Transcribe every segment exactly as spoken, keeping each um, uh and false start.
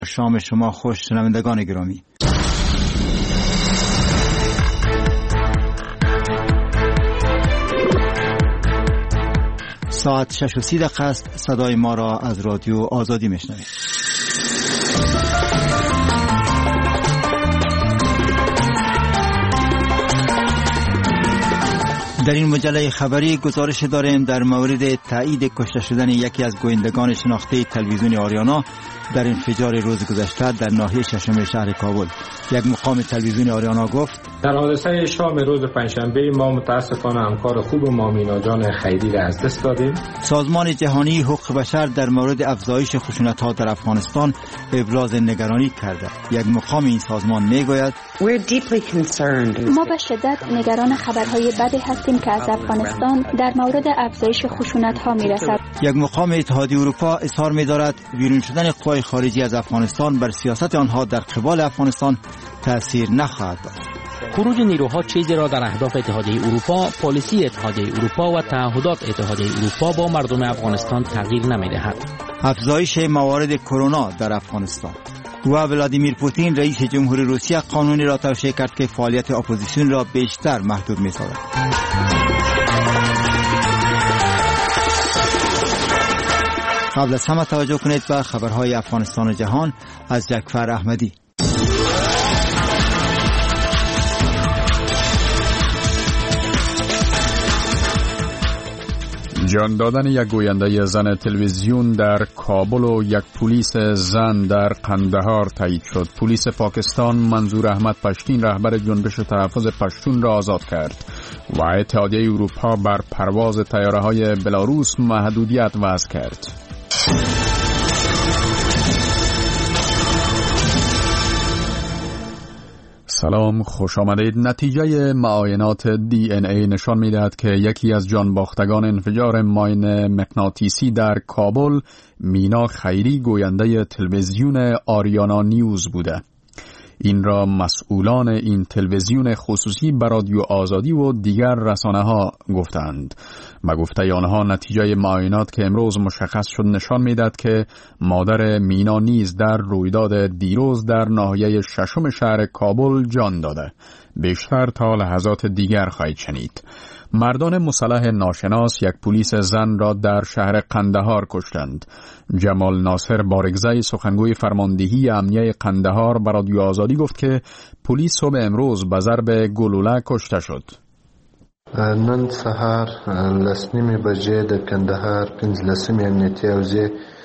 شام شما خوش شنوندگان گرامی. ساعت شش و سی دقیقه است. صدای ما را از رادیو آزادی میشنوید. در این مجله خبری گزارش داریم در مورد تایید کشته شدن یکی از گویندگان شناخته تلویزیون آریانا در انفجار روز گذشته در ناحیه ششم شهر کابل. یک مقام تلویزیون آریانا گفت در حادثه شام روز پنجشنبه ما متاسفانه همکار خوب ما مینا جان خیری را از دست دادیم. سازمان جهانی حقوق بشر در مورد افزایش خشونت‌ها در افغانستان ابراز نگرانی کرده. یک مقام این سازمان میگوید ما به شدت نگران خبرهای بدی هستیم که از افغانستان در مورد افزایش خشونت‌ها میرسد. یک مقام اتحادیه اروپا اظهار می‌دارد بیرون شدن قوای خارجی از افغانستان بر سیاست آنها در قبال افغانستان تأثیر نخواهد داشت. خروج نیروها چیزی را در اهداف اتحادیه اروپا، پالیسی اتحادیه اروپا و تعهدات اتحادیه اروپا با مردم افغانستان تغییر نمی‌دهد. افزایش موارد کرونا در افغانستان و ولادیمیر پوتین رئیس جمهوری روسیه قانونی را توشیح کرد که فعالیت اپوزیسیون را بیشتر محدود می‌سازد. قبل از همه توجه کنید به خبرهای افغانستان و جهان از جعفر احمدی. جان دادن یک گوینده زن تلویزیون در کابل و یک پلیس زن در قندهار تایید شد. پلیس پاکستان منظور احمد پشتین رهبر جنبش تحفظ پشتون را آزاد کرد و اتحادیه اروپا بر پرواز طیاره‌های بلاروس محدودیت وضع کرد. سلام، خوش آمدید. نتیجه معاینات دی ان ای نشان می‌دهد که یکی از جانباختگان انفجار ماین مغناطیسی در کابل مینا خیری گوینده تلویزیون آریانا نیوز بوده. این را مسئولان این تلویزیون خصوصی به رادیو آزادی و دیگر رسانه‌ها گفتند. به گفته آنها نتیجه معاینات که امروز مشخص شد نشان می‌دهد که مادر مینا نیز در رویداد دیروز در ناحیه ششم شهر کابل جان داده. بیشتر تا لحظات دیگر خواهید شنید. مردان مسلح ناشناس یک پلیس زن را در شهر قندهار کشتند. جمال ناصر بارگزای سخنگوی فرماندهی امنیه قندهار به رادیو آزادی گفت که پلیس صبح امروز به ضرب گلوله کشته شد. نن سهار لسنیمی بجه در قندهار پنځلسمې امنیتي حوزې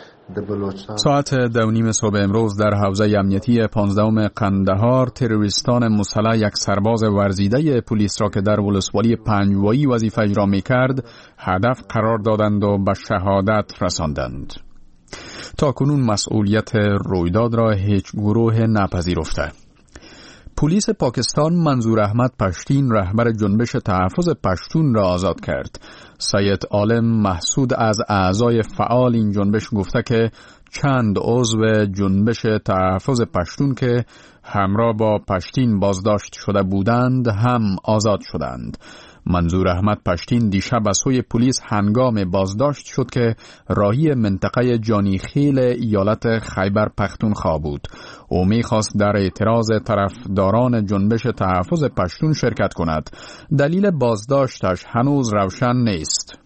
ساعت دو نیم صبح امروز در حوزه امنیتی پانزدهم قندهار تروریستان مسلح یک سرباز ورزیده پلیس را که در ولسوالی پنجوایی وظیفه اجرا می‌کرد هدف قرار دادند و به شهادت رساندند. تا کنون مسئولیت رویداد را هیچ گروه نپذیرفته. پلیس پاکستان منظور احمد پشتین رهبر جنبش تحفظ پشتون را آزاد کرد. سید عالم محسود از اعضای فعال این جنبش گفته که چند عضو جنبش تحفظ پشتون که همراه با پشتین بازداشت شده بودند هم آزاد شدند. منظور احمد پشتین دیشب از سوی پلیس هنگام بازداشت شد که راهی منطقه جانیخیل ایالت خیبر پختونخوا بود. او می‌خواست در اعتراض طرفداران جنبش تحفظ پشتون شرکت کند. دلیل بازداشتش هنوز روشن نیست.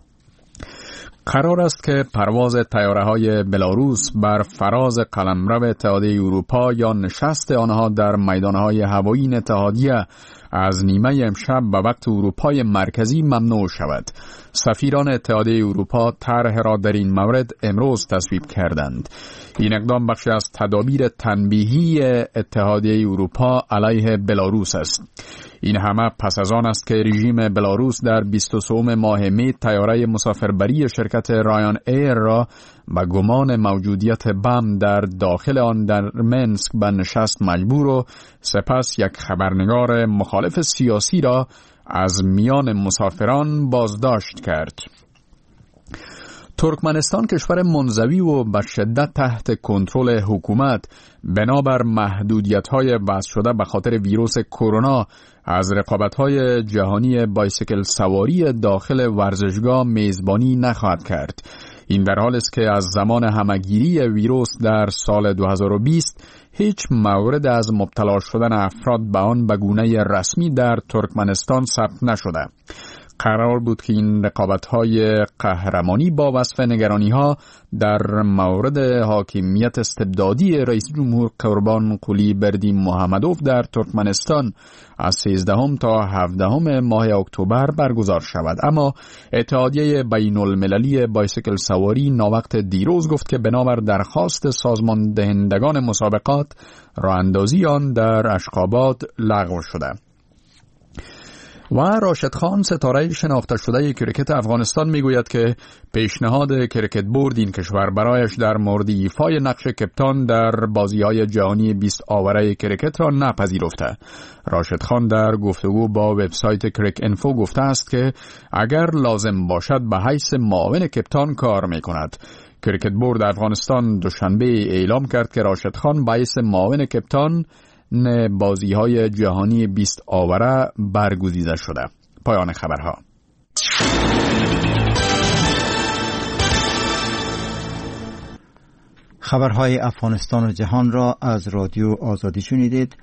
قرار است که پرواز طیاره‌های بلاروس بر فراز قلمرو اتحادیه اروپا یا نشست آنها در میدان‌های هوایی اتحادیه از نیمه امشب به وقت اروپای مرکزی ممنوع شود. سفیران اتحادیه اروپا طرح را در این مورد امروز تصویب کردند. این اقدام بخشی از تدابیر تنبیهی اتحادیه اروپا علیه بلاروس است. این همه پس از آن است که رژیم بلاروس در بیست و سوم ماه می طیاره مسافربری شرکت رایان ایر را به گمان موجودیت بم در داخل آن در منسک به نشست مجبور و سپس یک خبرنگار مخالف سیاسی را از میان مسافران بازداشت کرد. ترکمنستان کشور منزوی و به شدت تحت کنترل حکومت بنابر محدودیت‌های وضع شده به خاطر ویروس کرونا از رقابت‌های جهانی بایسیکل سواری داخل ورزشگاه میزبانی نخواهد کرد. این در حالی است که از زمان همهگیری ویروس در سال دو هزار و بیست هیچ مورد از مبتلا شدن افراد به آن به گونه رسمی در ترکمنستان ثبت نشده. قرار بود که این رقابت‌های قهرمانی با وصف نگرانی‌ها در مورد حاکمیت استبدادی رئیس جمهور قربان قلی بردی محمدوف در ترکمنستان از سیزدهم تا هفدهم ماه اکتبر برگزار شود، اما اتحادیه بین المللی بایسیکل سواری ناوقت دیروز گفت که بنابر درخواست سازمان دهندگان مسابقات راه اندازی آن در اشخاباد لغو شده. و راشد خان، ستاره شناخته شده کرکت افغانستان، میگوید که پیشنهاد کرکت بورد این کشور برایش در مورد ایفای نقش کپتان در بازی‌های جهانی بیست آوره کرکت را نپذیرفته. راشد خان در گفتگو با وبسایت کرک انفو گفته است که اگر لازم باشد به حیث معاون کپتان کار میکند. کرکت بورد افغانستان دوشنبه اعلام کرد که راشد خان به حیث معاون کپتان بازی‌های جهانی بیست آوره برگزیده شده. پایان خبرها. خبرهای افغانستان و جهان را از رادیو آزادی شنیدید.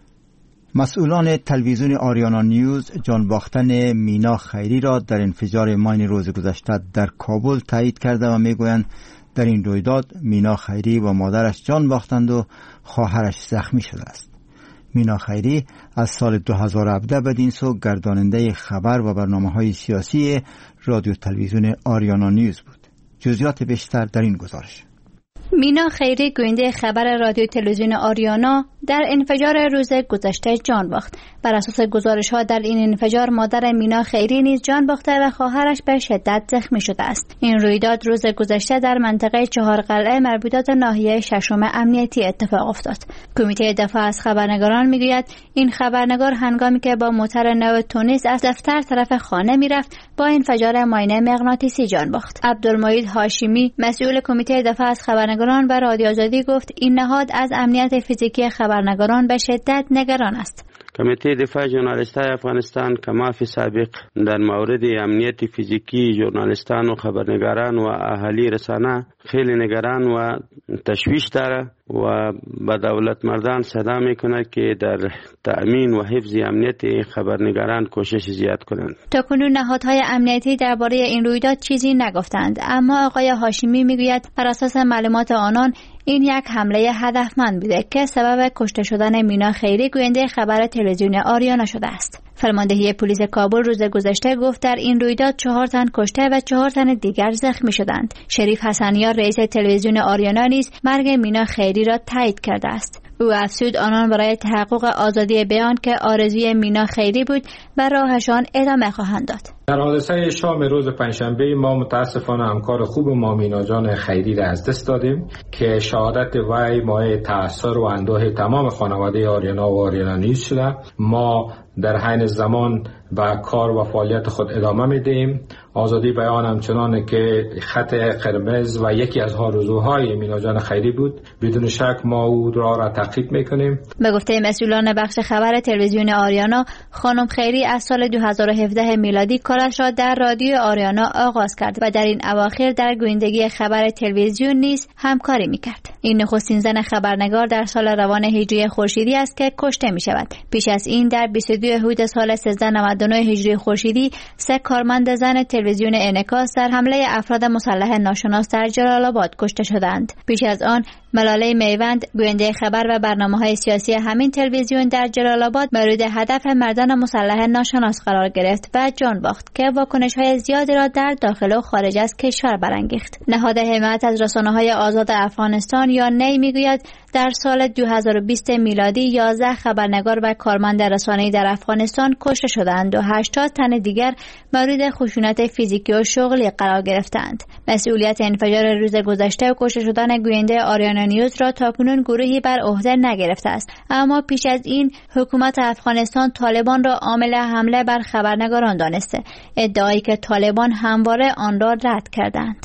مسئولان تلویزیون آریانا نیوز جان باختن مینا خیری را در انفجار ماین روز گذشته در کابل تایید کرده و میگویند در این رویداد مینا خیری و مادرش جان باختند و خواهرش زخمی شده است. مینا خیری از سال دو هزار و هفده بدین سو گرداننده خبر و برنامه‌های سیاسی رادیو تلویزیون آریانا نیوز بود. جزئیات بیشتر در این گزارش. مینا خیری گوینده خبر رادیو تلویزیون آریانا در انفجار روز گذشته جان باخت. بر اساس گزارش‌ها در این انفجار مادر مینا خیری نیز جان باخته و خواهرش به شدت زخمی شده است. این رویداد روز گذشته در منطقه چهار قلعه مربوطات ناحیه ششم امنیتی اتفاق افتاد. کمیته دفاع از خبرنگاران میگوید این خبرنگار هنگامی که با موتور نو تونیس از دفتر طرف خانه میرفت با انفجار ماینه مغناطیسی جان باخت. عبدالمجید هاشمی مسئول کمیته دفاع از خبرنگاران و رادیو آزادی گفت این نهاد از امنیت فیزیکی خبرنگاران به شدت نگران است. کمیته دفاع ژورنالیستای افغانستان کمافی سابق در مورد امنیت فیزیکی ژورنالیستان و خبرنگاران و اهالی رسانه خیلی نگران و تشویش داره و به دولت مردان صدا میکنه که در تأمین و حفظ امنیت خبرنگاران کوشش زیاد کنند. تا کنون نهادهای امنیتی درباره این رویداد چیزی نگفتند، اما آقای هاشمی میگوید بر اساس معلومات آنان این یک حمله هدفمند بوده که سبب کشته شدن مینا خیری گوینده خبر تلویزیون آریانا شده است. فرماندهی پلیس کابل روز گذشته گفت در این رویداد چهار تن کشته و چهار تن دیگر زخمی شدند. شریف حسنیار رئیس تلویزیون آریانا نیز مرگ مینا خیری را تایید کرده است. او افزود آنان برای تحقق آزادی بیان که آرزوی مینا خیری بود و راهشان ادامه خواهند داد. در حادثه شام روز پنجشنبه ما متاسفانه همکار خوب ما مینا جان خیری را از دست دادیم که شهادت وی مایه تأثیر و اندوه تمام خانواده آریانا و آریانا نیوز شده. ما در حین زمان با کار و فعالیت خود ادامه میدیم. آزادی بیان همچنان که خط قرمز و یکی از آرزوهای مینا جان خیری بود. بدون شک ما او را را تعقیب میکنیم. به گفته مسئولان بخش خبر تلویزیون آریانا، خانم خیری از سال دو هزار و هفده میلادی کارش را در رادیو آریانا آغاز کرد و در این اواخر در گویندگی خبر تلویزیون نیز همکاری میکرد. این نخستین زن خبرنگار در سال روان هجری خورشیدی است که کشته می شود. پیش از این در بیست و دو اردیبهشت سال سیزده نود و نه هجری خورشیدی سه کارمند زن تلویزیون انعکاس در حمله افراد مسلح ناشناس در جلال آباد کشته شدند. پیش از آن ملاله میوند گوینده خبر و برنامه‌های سیاسی همین تلویزیون در جلال آباد مورد هدف مردان مسلح ناشناس قرار گرفت و جان باخت که واکنش‌های زیادی را در داخل و خارج از کشور برانگیخت. نهاد حمایت از رسانه‌های آزاد افغانستان یا نی میگوید در سال دو هزار و بیست میلادی یازده خبرنگار و کارمند رسانه‌ای در افغانستان کشته شدند و هشتاد تن دیگر مورد خشونت فیزیکی و شغلی قرار گرفتند. مسئولیت انفجار روز گذشته و کشته شدن گوینده آریانا نیوز را تاکنون گروهی بر عهده نگرفته است، اما پیش از این حکومت افغانستان طالبان را عامل حمله بر خبرنگاران دانسته، ادعایی که طالبان همواره آن را رد کردند.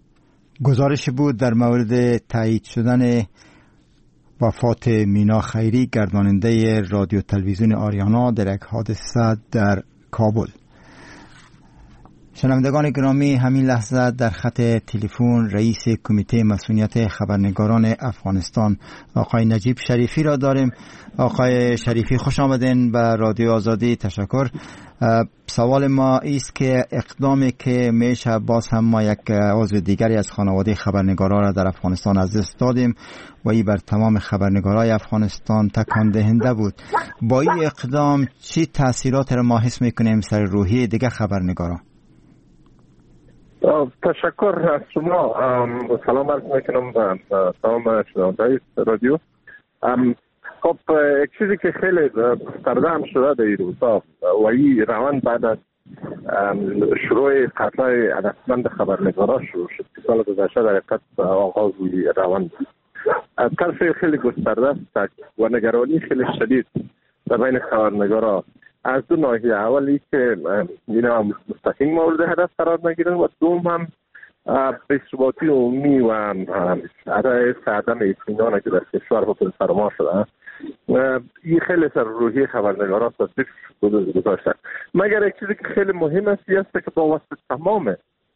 گزارش بود در مورد تایید شدن وفات مینا خیری گرداننده رادیو تلویزیون آریانا در یک حادثه در کابل. شنوندگان گرامی، همین لحظه در خط تلفن رئیس کمیته مسئولیت خبرنگاران افغانستان آقای نجیب شریفی را داریم. آقای شریفی خوش آمدین به رادیو آزادی. تشکر. سوال ما است که اقدامی که میشه باز هم ما یک عضو دیگری از خانواده خبرنگاران را در افغانستان از دست دادیم و این بر تمام خبرنگارای افغانستان تکان دهنده بود. با این اقدام چی تاثیرات را ما حس میکنیم سر روحی دیگه خبرنگاران؟ تشکر از شما. سلام عرض میکنم به تمام شنوندگان رادیو. خب یک چیزی که خیلی گسترده هم شده در این روزها و این روند بعد از شروع قتل‌های هدفمند خبرنگاران شروع شد که سال گذشته در حقیقت آغاز این روند بود. طرف خیلی گسترده است و نگرانی خیلی شدید در بین خبرنگاران از دو ناحیه. اولی که اینا مستقیم مورد هدف قرار نگیرن و دوم هم بی‌ثباتی عمومی و عدم اطمینانی که در کشور حاصل فرما شده. این خیلی سر روحی خبرنگاران تاثیر گذاشته. مگر یک چیزی که خیلی مهم است است که با واسطه تمام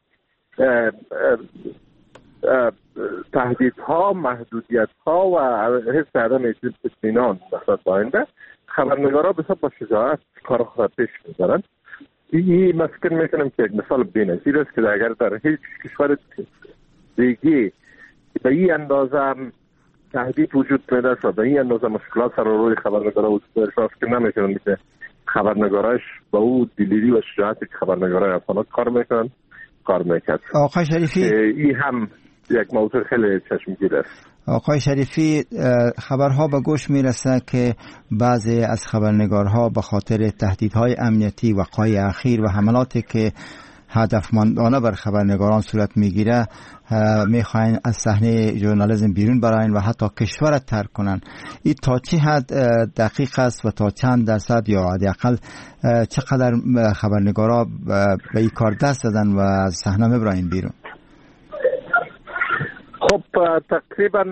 تهدیدها، محدودیت‌ها و حس عدم اطمینان نسبت به آینده، خبرنگاران بسیار با شجاعت کار خود پیش می‌برند. این من فکر می‌کنم که یک مثال بی‌نظیر است که اگر در هیچ کشور دیگه به این اندازه تهدید وجود پیدا شد، به این اندازه مشکلات سر روی خبرنگاران وجود پیدا شد که نمی‌کنم که خبرنگاراش با او دلیری و شجاعتی که خبرنگارای افغان کار میکنن کار میکرد. آقای شریفی، این هم یک موضوع خیلی چشمگیر است. آقای شریفی، خبرها به گوش میرسه که بعضی از خبرنگارها به خاطر تهدیدهای امنیتی وقایع اخیر و حملاتی که هدفمندانه بر خبرنگاران صورت میگیره میخواین از صحنه ژورنالیسم بیرون براین و حتی کشور ترک کنن. این تا چه حد دقیق است و تا چند درصد یا حداقل چقدر خبرنگارا به این کار دست دادن و از صحنه میبراین بیرون؟ خب تقریبا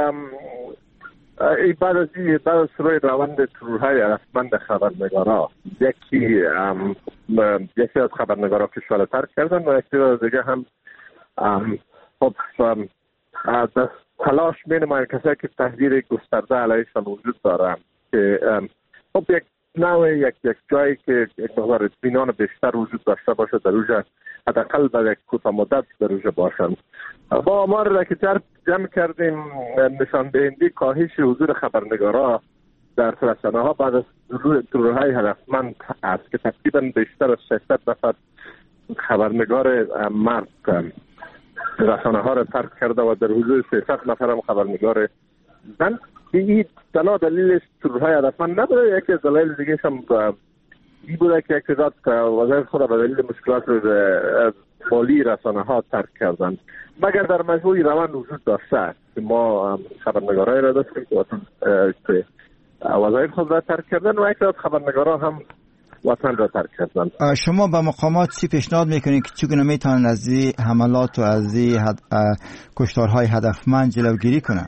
ای بعد از این بعد از شروع روند ترورهای هدفمند خبرنگارا یکی یکی از خبرنگارا کشور ترک کردن و یکی از دیگه هم خب از تلاش مینماید کسایی که تهدید گسترده علیهشان وجود دارن که خب یک نوع یک یک جایی که یک مقدار اطمینان بیشتر وجود داشته باشه در اونجا حداقل برای یک کوتاه مدت در اونجا باشن. با آمار را که جمع کردیم نشان دهنده کاهش حضور خبرنگارا در رسانه‌ها بعد از ترورهای هدفمند است که تقریبا بیشتر از ششصد نفر خبرنگار مرد رسانه‌ها را ترک کرده و در حدود سیصد نفر هم خبرنگار زن. این تنها دلیلش ترورهای هدفمند نبوده، یکی از دلایل دیگه هم این بوده که یک تعداد وظایف خود به دلیل مشکلات مالی رسانه‌ها ترک کردند. مگر در مجموع روند وجود داشته که ما خبرنگارای را داشتیم که وظایف خود را ترک کردن و یک تعداد خبرنگارا هم وطن را ترک کردن. شما به مقامات چی پیشنهاد میکنید که چگونه میتونن از این حملات و از این کشتارهای هدفمند جلوگیری کنن؟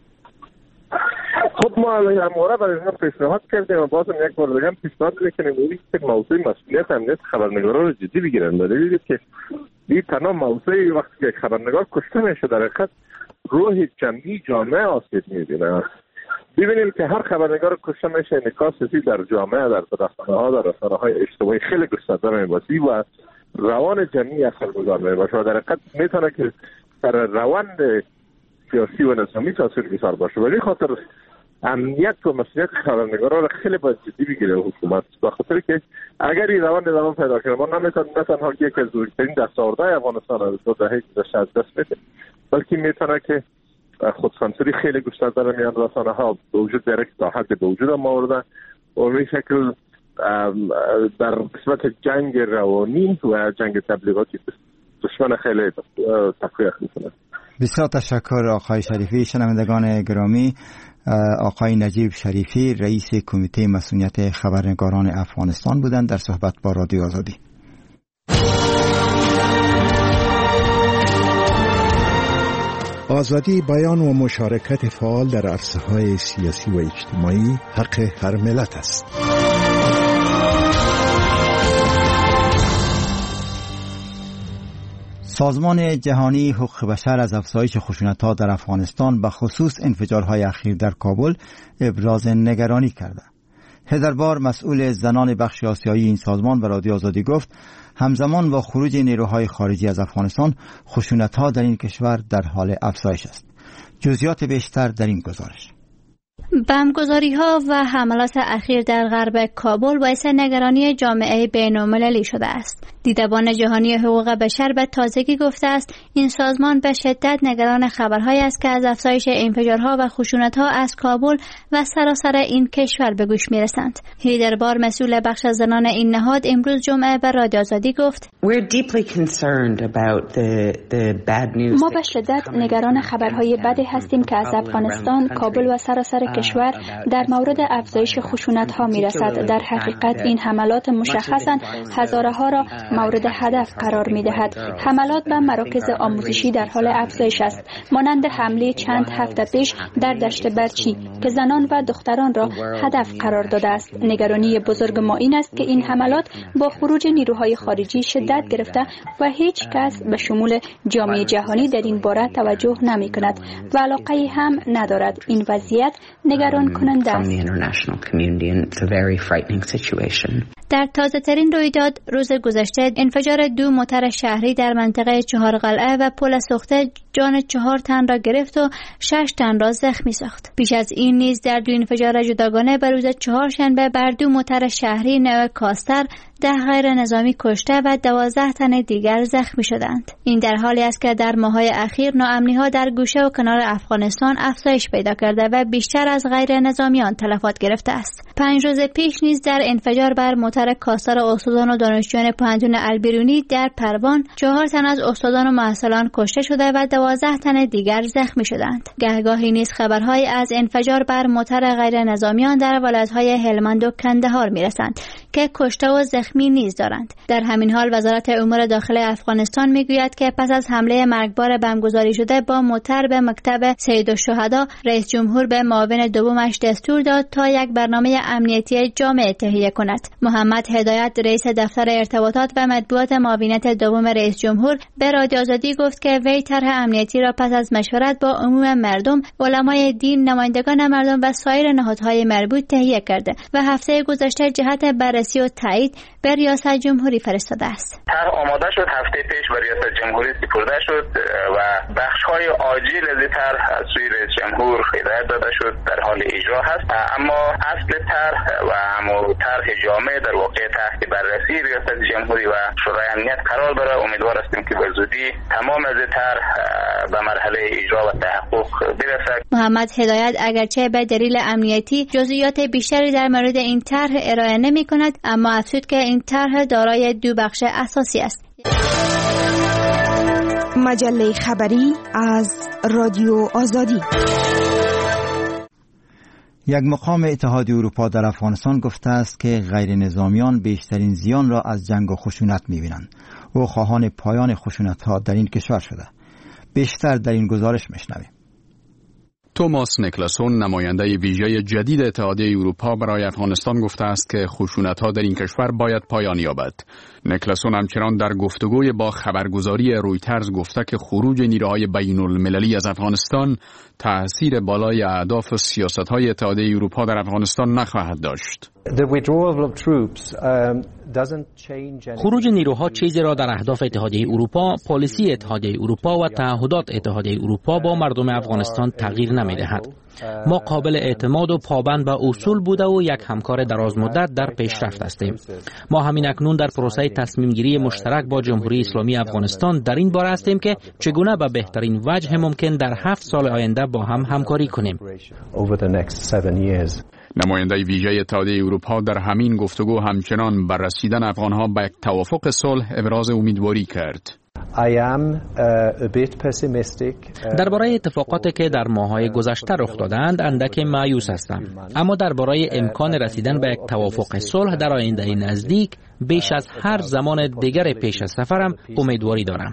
خب ما همواره برای اینها پیشنهاد کردیم و بازم یک بار دیگه پیشنهاد میکنیم اونی که موضوع مسئولیت امنیت خبرنگاران رو جدی بگیرن. دلیلی که این تنها موضوعی وقتی که خبرنگار کشته میشه در حقیقت روح جمعی جامعه آسیب میبینه. ببینیم که هر خبرنگار کشته میشه انعکاسی در جامعه، در رسانه‌ها، در رسانه‌های اجتماعی خیلی گسترده میباشه و روان جمعی اثرگذار میباشه و در حقیقت میتونه که در روند سیاسی و نظامی تاثیرگذار باشه. ولی خاطر امنیت و مسئولیت خبرنگاران را خیلی باید جدی بگیره حکومت، به خاطر که اگر این روند ادامه پیدا کنه ما نمیتونیم نه تنها یکی از بزرگترین دستاوردهای افغانستان از دو دهه گذشته از دست بده، بلکه میتونه که خودسانسوری خیلی گسترده در میان رسانه‌ها به وجود بیاره که تا حد به وجود هم آورده و به شکل در قسمت جنگ روانی و جنگ تبلیغاتی دشمن خیلی تقویت میکنه. بسیار تشکر آقای شریفی. شنوندگان گرامی، آقای نجیب شریفی رئیس کمیته مسئولیت خبرنگاران افغانستان بودند در صحبت با رادیو آزادی. آزادی بیان و مشارکت فعال در عرصه‌های سیاسی و اجتماعی حق هر ملت است. سازمان جهانی حقوق بشر از افزایش خشونت‌ها در افغانستان به خصوص انفجارهای اخیر در کابل ابراز نگرانی کرده. هدر بار مسئول زنان بخش آسیایی این سازمان به رادیو آزادی گفت همزمان با خروج نیروهای خارجی از افغانستان خشونت‌ها در این کشور در حال افزایش است. جزئیات بیشتر در این گزارش. بمبگذاری‌ها و حملات اخیر در غرب کابل باعث نگرانی جامعه بین‌المللی شده است. دیدبان جهانی حقوق بشر به تازگی گفته است این سازمان به شدت نگران خبرهایی است که از افزایش انفجارها و خشونت‌ها از کابل و سراسر این کشور به گوش می‌رسند. هیدر بار مسئول بخش زنان این نهاد امروز جمعه به رادیو آزادی گفت ما به شدت نگران خبرهای بدی هستیم که از افغانستان، کابل و سراسر کشور در مورد افزایش خشونت‌ها می‌رسد. در حقیقت این حملات مشخصاً هزاره ها را مورد هدف قرار می‌دهد. حملات به مراکز آموزشی در حال افزایش است، مانند حمله چند هفته پیش در دشت برچی که زنان و دختران را هدف قرار داده است. نگرانی بزرگ ما این است که این حملات با خروج نیروهای خارجی شدت گرفته و هیچ کس به شمول جامعه جهانی در این باره توجه نمی‌کند و علاقه هم ندارد. این وضعیت نگران کننده است. در تازه ترین رویداد روز گذشته انفجار دو موتر شهری در منطقه چهار قلعه و پل سوخته جان چهار تن را گرفت و شش تن را زخمی ساخت. پیش از این نیز در دو انفجار جداگانه به روز چهارشنبه بر دو موتر شهری نوع کاستر ده غیر نظامی کشته و دوازده تن دیگر زخمی شدند. این در حالی است که در ماه‌های اخیر ناامنی‌ها در گوشه و کنار افغانستان افزایش پیدا کرده و بیشتر از غیر نظامیان تلفات گرفته است. پنج روز پیش نیز در انفجار بر موتر کاستر استادان و دانشجویان پوهنتون البیرونی در پروان چهار تن از استادان و محصلان کشته شده و دوازده تن دیگر زخمی شدند. گهگاهی نیز خبرهای از انفجار بر موتر غیر نظامیان در ولایت‌های هلمند و کندهار می‌رسند که کشته و زخمی نیز دارند. در همین حال وزارت امور داخلی افغانستان میگوید که پس از حمله مرگبار بمبگذاری شده با موتر به مکتب سید الشهدا، رئیس جمهور به معاون دومش دستور داد تا یک برنامه امنیتی جامع تهیه کند. محمد هدایت رئیس دفتر ارتباطات و مطبوعات معاونیت دوم رئیس جمهور به رادیو آزادی گفت که وی طرح امنیتی را پس از مشورت با عموم مردم، علمای دین، نمایندگان مردم و سایر نهادهای مربوط تهیه کرده و هفته گذشته جهت بررسی و تایید به ریاست جمهوری فرستاده است. طرح آماده شد، هفته پیش به ریاست جمهوری سپرده شد و بخش‌های عاجل از طرح از سوی رئیس جمهور هدایت داده شد، در حال اجرا هست. اما اصل طرح و همون طرح جامع در واقع تحت بررسی ریاست جمهوری و شورای امنیت قرار داره. امیدوار هستیم که به زودی تمام از طرح به مرحله اجرا و تحقق برسد. محمد هدایت اگرچه به دلیل امنیتی جزئیات بیشتری در مورد این طرح ارائه نمی‌کند، اما افزود که این طرح دارای دو بخش اساسی است. مجله خبری از رادیو آزادی. یک مقام اتحادیه اروپا در افغانستان گفته است که غیر نظامیان بیشترین زیان را از جنگ و خشونت می‌بینند. او خواهان پایان خشونت‌ها در این کشور شده. بیشتر در این گزارش می‌شنویم. توماس نیکلاسون، نماینده ویژه جدید اتحادیه اروپا برای افغانستان، گفته است که خشونت‌ها در این کشور باید پایان یابد. نیکلاسون همچنان در گفتگوی با خبرگزاری رویترز گفته که خروج نیروهای بین‌المللی از افغانستان تأثیر بالای اهداف و سیاست‌های اتحادیه اروپا در افغانستان نخواهد داشت. خروج نیروها چیزی را در اهداف اتحادیه اروپا، پالیسی اتحادیه اروپا و تعهدات اتحادیه اروپا با مردم افغانستان تغییر نمی‌دهد. ما قابل اعتماد و پابند به اصول بوده و یک همکار دراز مدت در پیشرفت هستیم. ما همین اکنون در پروسه تصمیم گیری مشترک با جمهوری اسلامی افغانستان در این باره هستیم که چگونه به بهترین وجه ممکن در هفت سال آینده با هم همکاری کنیم. نماینده ویژه اتحادیه اروپا در همین گفتگو همچنان بر رسیدن افغانها به یک توافق صلح ابراز امیدواری کرد. درباره اتفاقاتی که در ماه‌های گذشته رخ دادند اندک مایوس هستم، اما درباره امکان رسیدن به یک توافق صلح در آینده نزدیک بیش از هر زمان دیگر پیش از سفرم امیدواری دارم.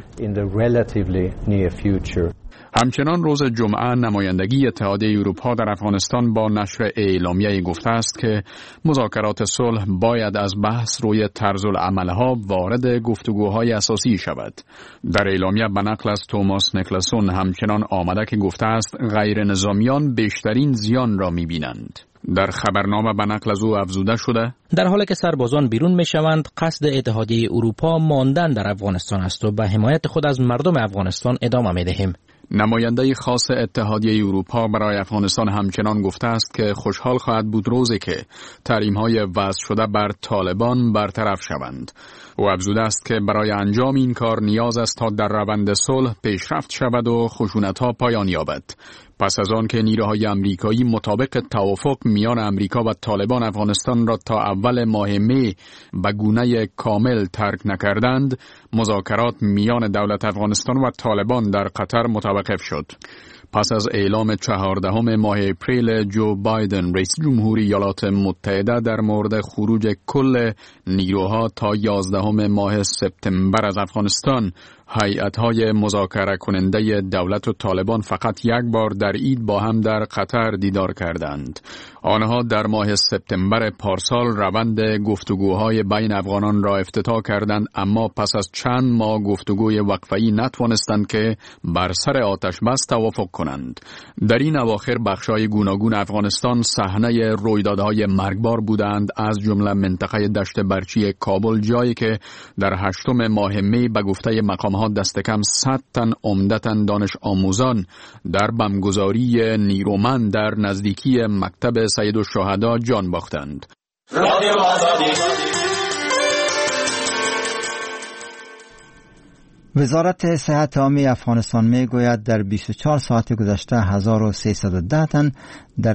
همچنان روز جمعه نمایندگی اتحادیه اروپا در افغانستان با نشر اعلامیه گفته است که مذاکرات صلح باید از بحث روی طرز العملها وارد گفتگوهای اساسی شود. در اعلامیه به نقل از توماس نیکلسون همچنان آمده که گفته است غیر نظامیان بیشترین زیان را می‌بینند. در خبرنامه به نقل از او افزوده شده در حالی که سربازان بیرون میشوند، قصد اتحادیه اروپا ماندن در افغانستان است و به حمایت خود از مردم افغانستان ادامه می‌دهیم. نماینده خاص اتحادیه اروپا برای افغانستان همچنان گفته است که خوشحال خواهد بود روزی که تحریم‌های وضع شده بر طالبان برطرف شوند. او افزوده است که برای انجام این کار نیاز است تا در روند صلح پیشرفت شود و خشونت‌ها پایان یابد. پس از آن که نیروهای آمریکایی مطابق توافق میان آمریکا و طالبان افغانستان را تا اول ماه می به گونه کامل ترک نکردند، مذاکرات میان دولت افغانستان و طالبان در قطر متوقف شد. پس از اعلام چهاردهم ماه اپریل جو بایدن رئیس جمهوری ایالات متحده در مورد خروج کل نیروها تا یازدهم ماه سپتامبر از افغانستان، هیئت‌های مذاکره کننده دولت و طالبان فقط یک بار در عید با هم در قطر دیدار کردند. آنها در ماه سپتامبر پارسال روند گفتگوهای بین افغانان را افتتاح کردند، اما پس از چند ماه گفتگوی وقفه‌ای نتوانستند که بر سر آتش بس توافق کنند. در این اواخر بخش‌های گوناگون افغانستان صحنه رویدادهای مرگبار بودند، از جمله منطقه دشت برچی کابل، جایی که در هشتم ماه می به گفته مقام دست کم صد تن عمدتاً دانش آموزان در بمبگذاری نیرومند در نزدیکی مکتب سید الشهدا جان باختند. وزارت صحت عامه افغانستان می گوید در بیست و چهار ساعت گذشته هزار و سیصد و ده تن در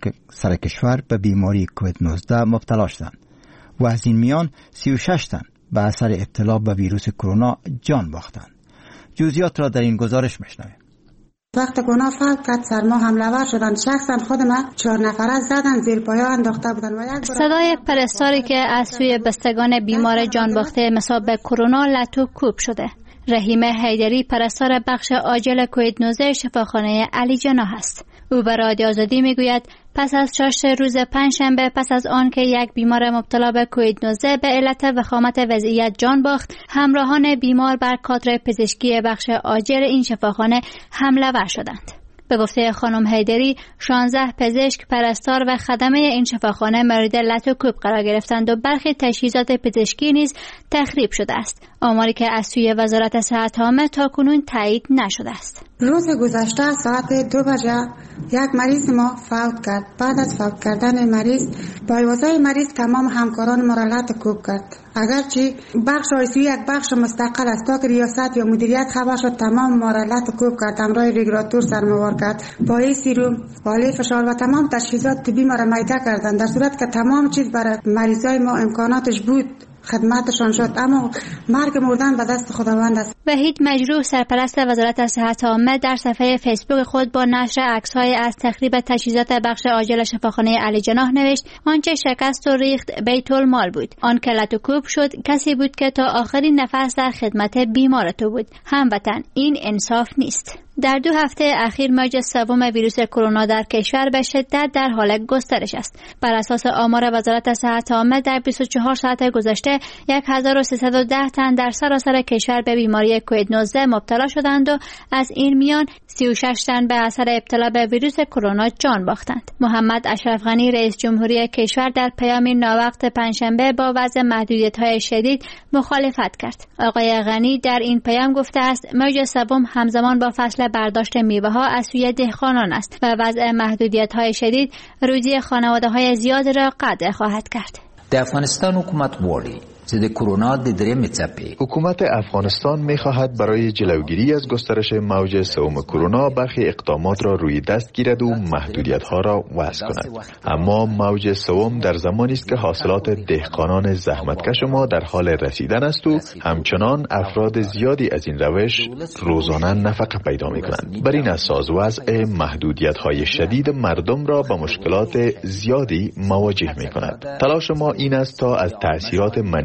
سر کشور به بیماری کووید نوزده مبتلا شدند و از این میان سی و شش تن به اثر ابتلا به ویروس کرونا جان باختند. جزئیات را در این گزارش میشنویم. وقت کرونا فوت کرد سرما حمله‌ور شدند. شخصا خود ما چهار نفره زدن زیر پایا انداخته بودن و یک صدای پرستاری که از سوی بستگان بیمار جان باخته مصاب به کرونا لتو کوب شده. رحیم حیدری پرستار بخش عاجل کووید نوزده شفاخانه علی جناح است. او به رادیو آزادی میگوید پس از چاشت روز پنجشنبه، پس از آن که یک بیمار مبتلا به کووید نوزده به علت وخامت وضعیت جان باخت، همراهان بیمار بر کادر پزشکی بخش عاجل این شفاخانه حمله ور شدند. به گفته خانم حیدری، شانزده پزشک، پرستار و خدمه این شفاخانه مورد لت و کوب قرار گرفتند و برخی تجهیزات پزشکی نیز تخریب شده است. آماری که از سوی وزارت صحت عامه تاکنون تایید نشده است. روز گذشته ساعت دو بجه یک مریض ما فوت کرد. بعد از فوت کردن مریض با ایوازای مریض تمام همکاران ما را لت کوب کرد. اگرچه بخش آیسیو یک بخش مستقل است، تا که ریاست یا مدیریت خبر شد تمام ما را لت کوب کرد. همراه ریگراتور سرموار کرد، با سیروم، بالای فشار و تمام تجهیزات طبی ما را میده کردند، در صورت که تمام چیز برای مریضای ما امکاناتش بود خدمتشان شد، اما مرگ مردن به دست خداوند است. وحید مجروح سرپرست وزارت صحت عامه در صفحه فیسبوک خود با نشر عکس‌های از تخریب تجهیزات بخش عاجل شفاخانه علی جناح نوشت آنچه شکست و ریخت بیت المال بود، آن که لت و کوب شد کسی بود که تا آخرین نفس در خدمت بیمار تو بود. هموطن، این انصاف نیست. در دو هفته اخیر موج سوم ویروس کرونا در کشور به شدت در حال گسترش است. بر اساس آمار وزارت صحت عامه در بیست و چهار ساعت گذشته هزار و سیصد و ده تن در سراسر کشور به بیماری کووید نوزده مبتلا شدند و از این میان سی و شش تن به اثر ابتلا به ویروس کرونا جان باختند. محمد اشرف غنی رئیس جمهوری کشور در پیامی ناوقت پنجشنبه با وضع محدودیت‌های شدید مخالفت کرد. آقای غنی در این پیام گفته است موج سوم همزمان با فصل برداشت میوه ها از سوی دهقانان است و وضع محدودیت های شدید روزی خانواده های زیاد را قطع خواهد کرد. د افغانستان حکومت غواړي چې د کرونا د درېمې څپې حکومت افغانستان می‌خواهد برای جلوگیری از گسترش موج سوم کرونا برخی اقدامات را روی دست گیرد و محدودیت‌ها را وضع کند. اما موج سوم در زمانی است که حاصلات دهقانان زحمتکش ما در حال رسیدن است و همچنان افراد زیادی از این روش روزانه نفقه پیدا می‌کنند. بر این اساس وضع محدودیت‌های شدید مردم را با مشکلات زیادی مواجه می‌کند. تلاش ما این است تا از تأثیرات منفی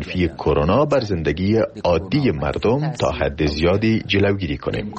منفی کرونا بر زندگی عادی مردم تا حد زیادی جلوگیری کنیم.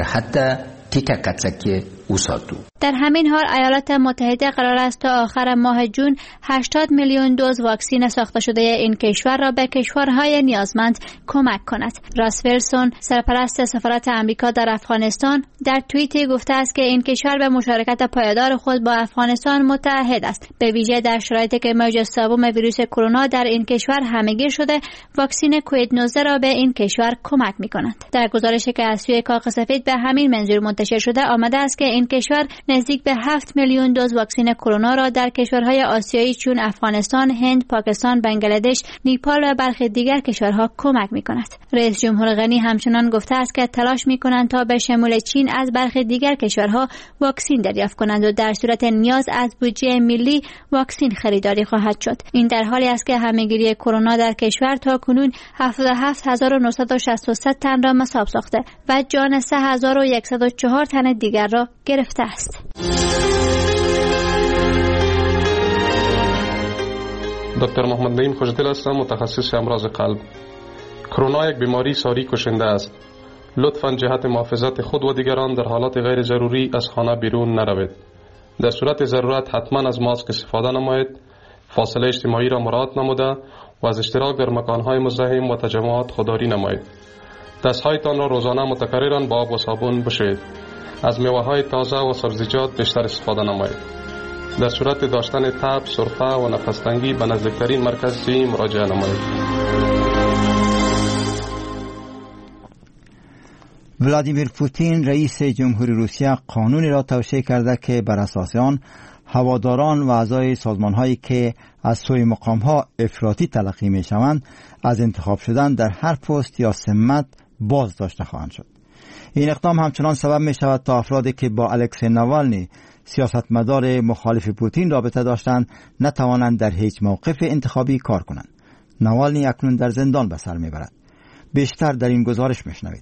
در همین حال ایالات متحده قرار است تا آخر ماه جون هشتاد میلیون دوز واکسن ساخته شده این کشور را به کشورهای نیازمند کمک کند. راس ویلسون، سرپرست سفارت آمریکا در افغانستان، در توییتی گفته است که این کشور به مشارکت پایدار خود با افغانستان متعهد است. به ویژه در شرایطی که موج سوم ویروس کرونا در این کشور همه‌گیر شده، واکسن کووید نوزده را به این کشور کمک می‌کند. در گزارشی که از سوی کاخ سفید به همین منظور منتشر شده آمده است که این کشور نزدیک به هفت میلیون دوز واکسن کرونا را در کشورهای آسیایی چون افغانستان، هند، پاکستان، بنگلادش، نیپال و برخی دیگر کشورها کمک می‌کند. رئیس جمهور غنی همچنان گفته است که تلاش می‌کنند تا به شمول چین از برخی دیگر کشورها واکسن دریافت کنند و در صورت نیاز از بودجه ملی واکسن خریداری خواهد شد. این در حالی است که همه‌گیری کرونا در کشور تا کنون هفتاد و هفت هزار و نهصد و شصت و سه تن را مصاب ساخته و جان سه هزار و صد و چهار تن دیگر را گرفته است. دکتر محمد نعیم خوشدل هستم، متخصص امراض قلب. کرونا یک بیماری ساری کشنده است. لطفاً جهت محافظت خود و دیگران در حالات غیر ضروری از خانه بیرون نروید. در صورت ضرورت حتما از ماسک استفاده نمایید. فاصله اجتماعی را مراعات نموده و از اشتراک در مکانهای مزدحم و تجمعات خودداری نمایید. دستهایتان را روزانه متکرراً با آب و صابون بشویید. از میوه‌های تازه و سبزیجات بیشتر استفاده نمایید. در صورت داشتن تب، سرفه و نفس‌تنگی به نزدیکترین مرکز صحی مراجعه نمایید. ولادیمیر پوتین رئیس جمهوری روسیه قانونی را توشیح کرده که بر اساس آن هواداران و اعضای سازمان‌هایی که از سوی مقام‌ها افراطی تلقی می‌شوند از انتخاب شدن در هر پست یا سمت باز داشته خواهند شد. این اقدام همچنان سبب می شود تا افرادی که با الکسی ناوالنی سیاستمدار مخالف پوتین رابطه داشتند نتوانند در هیچ موقف انتخابی کار کنند. ناوالنی اکنون در زندان به سر میبرد. بیشتر در این گزارش میشنوید.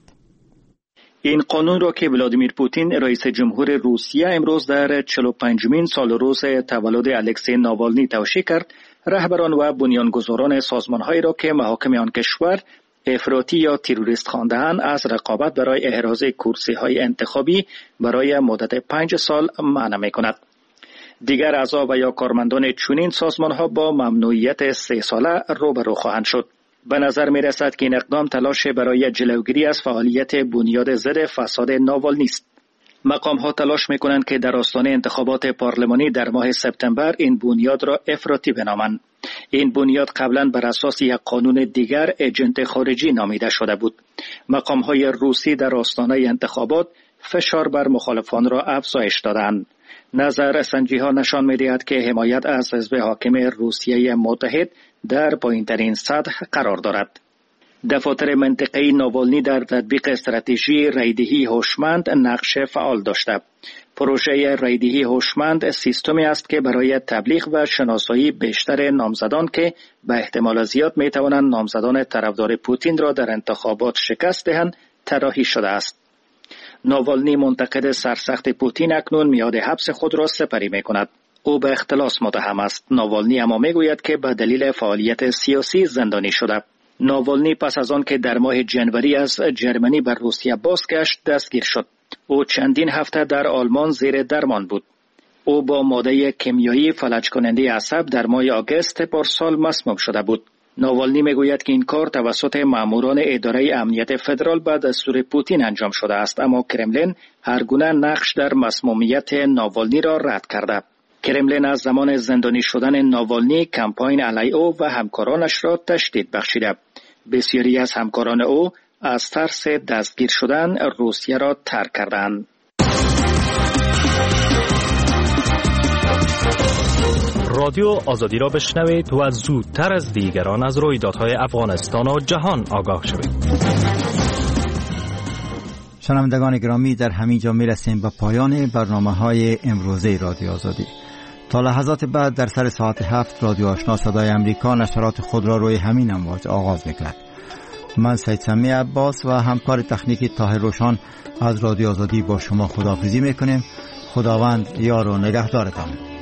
این قانون را که ولادیمیر پوتین رئیس جمهور روسیه امروز در چهل و پنجمین سال روز تولد الکسی ناوالنی توشیح کرد، رهبران و بنیانگذاران سازمان‌هایی را که محاکم آن کشور افراطی یا تروریست خوانده‌اند از رقابت برای احراز کرسی‌های انتخابی برای مدت پنج سال منع می‌کند. دیگر اعضا و یا کارمندان چنین سازمان‌ها با ممنوعیت سه ساله روبرو خواهند شد. به نظر می‌رسد که این اقدام تلاش برای جلوگیری از فعالیت بنیاد ضد فساد ناوالنی است. مقام‌ها تلاش می‌کنند که در آستانه انتخابات پارلمانی در ماه سپتامبر این بنیاد را افراطی بنامند. این بنیاد قبلا بر اساس یک قانون دیگر ایجنت خارجی نامیده شده بود. مقام‌های روسی در آستانه انتخابات فشار بر مخالفان را افزایش دادند. نظر سنجی‌ها نشان می‌دهد که حمایت از حزب حاکم روسیه متحد در پایین‌ترین سطح قرار دارد. دفاتر منطقه‌ای ناوالنی در تطبیق استراتژی رایدهی هوشمند نقش فعال داشته. پروژه رایدهی هوشمند سیستمی است که برای تبلیغ و شناسایی بیشتر نامزدان که به احتمال زیاد می توانند نامزدان طرفدار پوتین را در انتخابات شکست دهند طراحی شده است. ناوالنی منتقد سرسخت پوتین اکنون میاد حبس خود را سپری می کند. او به اختلاس متهم است. ناوالنی اما می گوید که به دلیل فعالیت سیاسی زندانی شده. ناوالنی پس از آن که در ماه جنوری از جرمنی بر روسیه بازگشت دستگیر شد. او چندین هفته در آلمان زیر درمان بود. او با ماده کیمیایی فلج کننده عصب در ماه آگوست پارسال مسموم شده بود. ناوالنی میگوید که این کار توسط ماموران اداره امنیت فدرال به دستور پوتین انجام شده است، اما کرملین هر گونه نقش در مسمومیت ناوالنی را رد کرده. کرملین از زمان زندانی شدن ناوالنی کمپاین علیه او و همکارانش را تشدید بخشیده. بسیاری از همکاران او از ترس دستگیر شدن روسیه را ترک کردند. رادیو آزادی را بشنوید و زودتر از دیگران از رویدادهای افغانستان و جهان آگاه شوید. شنوندگان گرامی، در همین جا میرسیم به پایان برنامه‌های امروزه رادیو آزادی. تا لحظات بعد در سر ساعت هفت رادیو آشنا صدای امریکا نشرات خود را روی همین امواج آغاز می‌کند. من سید سمی عباس و همکار تکنیکی طاهر روشان از رادیو آزادی با شما خداحافظی می‌کنیم. خداوند یار و نگهدارتان.